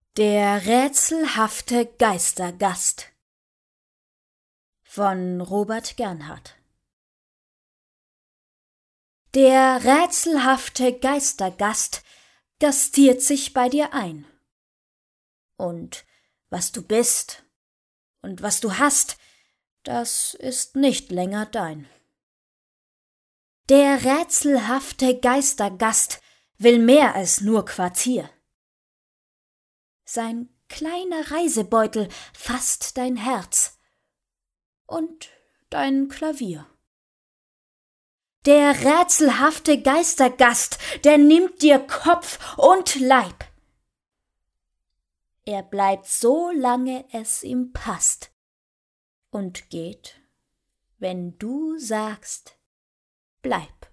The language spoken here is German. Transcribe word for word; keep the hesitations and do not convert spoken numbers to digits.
Der rätselhafte Geistergast von Robert Gernhardt. Der rätselhafte Geistergast gastiert sich bei dir ein. Und was du bist und was du hast, das ist nicht länger dein. Der rätselhafte Geistergast will mehr als nur Quartier. Sein kleiner Reisebeutel fasst dein Herz und dein Klavier. Der rätselhafte Geistergast, der nimmt dir Kopf und Leib. Er bleibt so lange es ihm passt und geht, wenn du sagst, bleib.